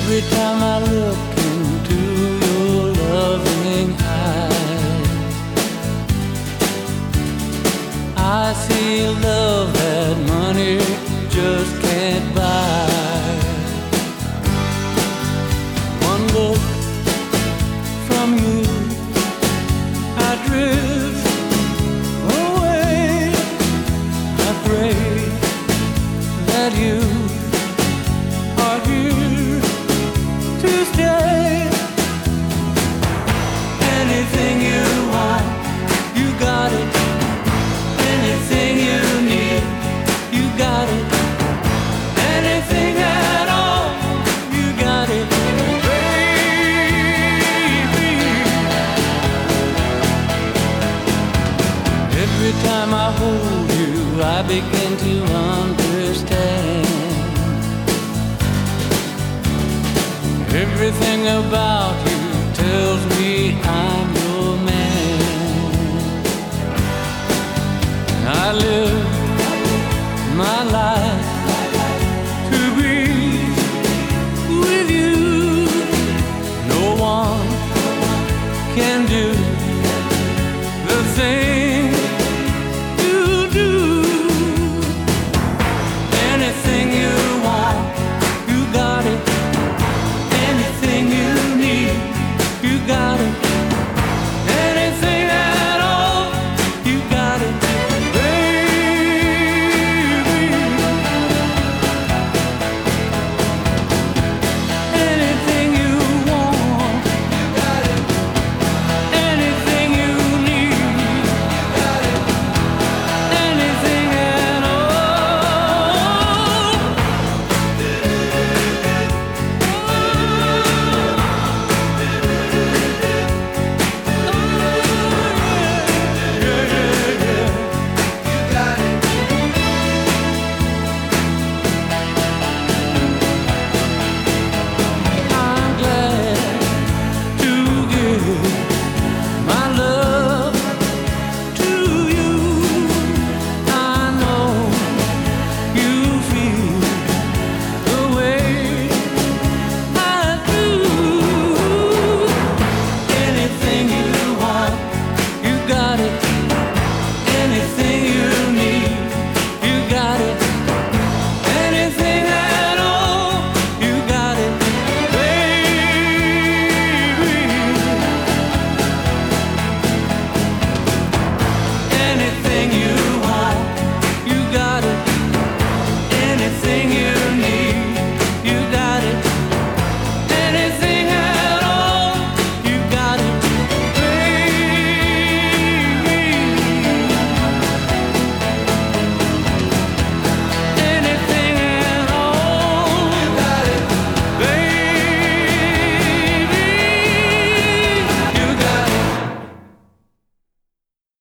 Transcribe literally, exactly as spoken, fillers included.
Every time I look into your loving eyes, I see love that money just can't buy. One look from you, I drift away. I pray that you are here to stay. Anything you want, you got it. Anything you need, you got it. Anything at all, you got it, baby. Every time I hold you, I begin to understand. Everything about you tells me I